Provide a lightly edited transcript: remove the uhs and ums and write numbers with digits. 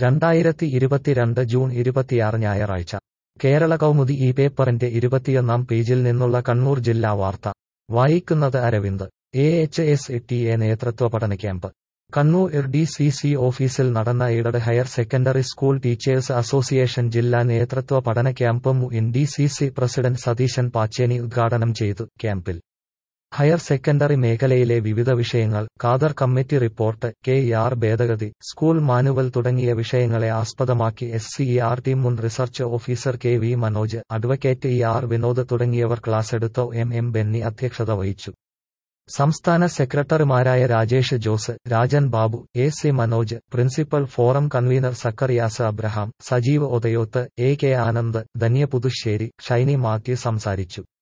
2022 June 26 ഞായറാഴ്ച കേരള കൗമുദി ഈ പേപ്പറിന്റെ 21 പേജിൽ നിന്നുള്ള കണ്ണൂർ ജില്ലാ വാർത്ത വായിക്കുന്നത് അരവിന്ദ്. AHSTA നേതൃത്വ പഠന ക്യാമ്പ് കണ്ണൂർ DCC ഓഫീസിൽ നടന്ന aided higher secondary school teachers association ജില്ലാ നേതൃത്വ പഠന camp DCC president Satheesan Pacheni ഉദ്ഘാടനം ചെയ്തു. ക്യാമ്പിൽ ഹയർ സെക്കൻഡറി മേഖലയിലെ വിവിധ വിഷയങ്ങൾ, ഖാദർ കമ്മിറ്റി റിപ്പോർട്ട്, KER ഭേദഗതി, സ്കൂൾ മാനുവൽ തുടങ്ങിയ വിഷയങ്ങളെ ആസ്പദമാക്കി SCERT മുൻ research officer KV Manoj, advocate ER Vinod തുടങ്ങിയവർ ക്ലാസെടുത്തു. MM ബെന്നി അധ്യക്ഷത വഹിച്ചു. സംസ്ഥാന സെക്രട്ടറിമാരായ Rajesh Jose, Rajan Babu, AC Manoj, principal forum convener Zacharias Abraham, Sajeev Othayoth, AK Anand, Dhanya Puthussery, Shiny Mathew സംസാരിച്ചു.